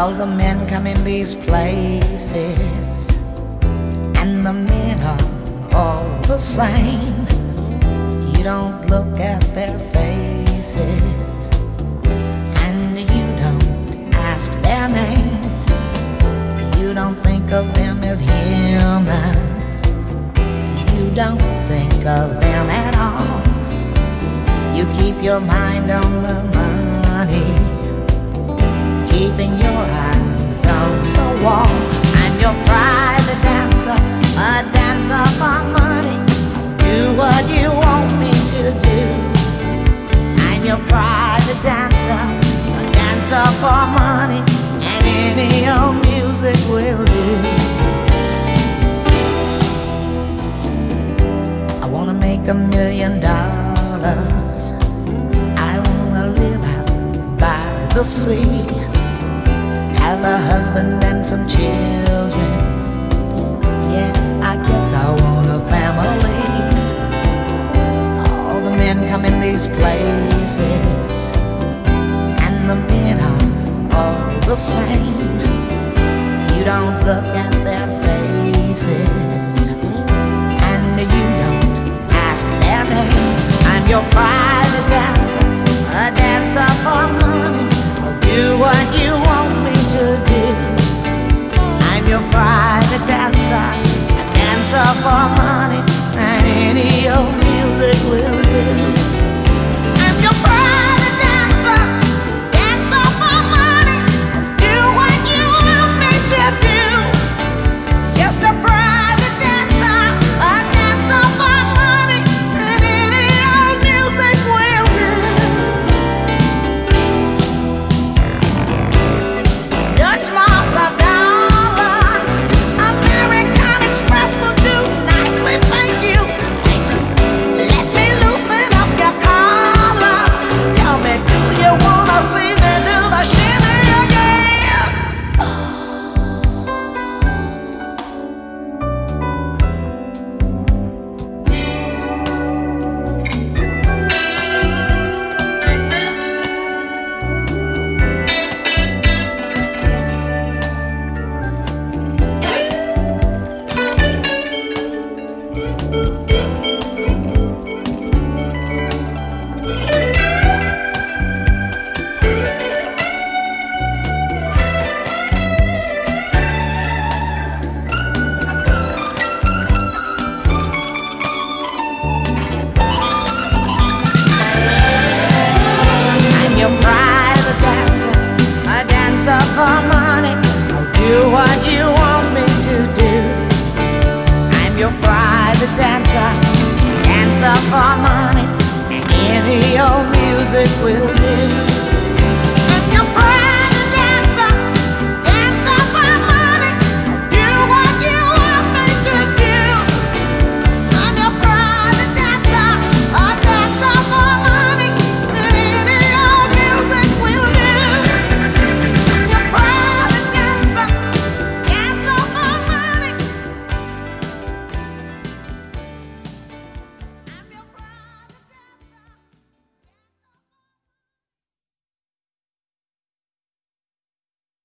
All the men come in these places, and the men are all the same. You don't look at their faces, and you don't ask their names. You don't think of them as human. You don't think of them at all. You keep your mind on the money, keeping your eyes on the wall. I'm your private dancer, a dancer for money. Do what you want me to do. I'm your private dancer, a dancer for money, and any old music will do. I wanna make $1 million. I wanna live out by the sea, have a husband and some children. Yeah, I guess I want a family. All the men come in these places, and the men are all the same. You don't look at their faces, and you don't ask their name. I'm your private dancer, a dancer for money. I'll do what you want me to do. I'm your private dancer, a dancer for money, and any old music will do. I'm your private dancer, dancer for money. I'll do what you want me to do. Just a private dancer, a dancer for money, and any old music will do. Dutch marks are dollars, American Express will do nicely, thank you. Let me loosen up your collar. Tell me, do you wanna see me do the shimmy again? I'm your private dancer, a dancer for money. I'll do what you want me to do. I'm your private dancer, dancer for money, and any old music will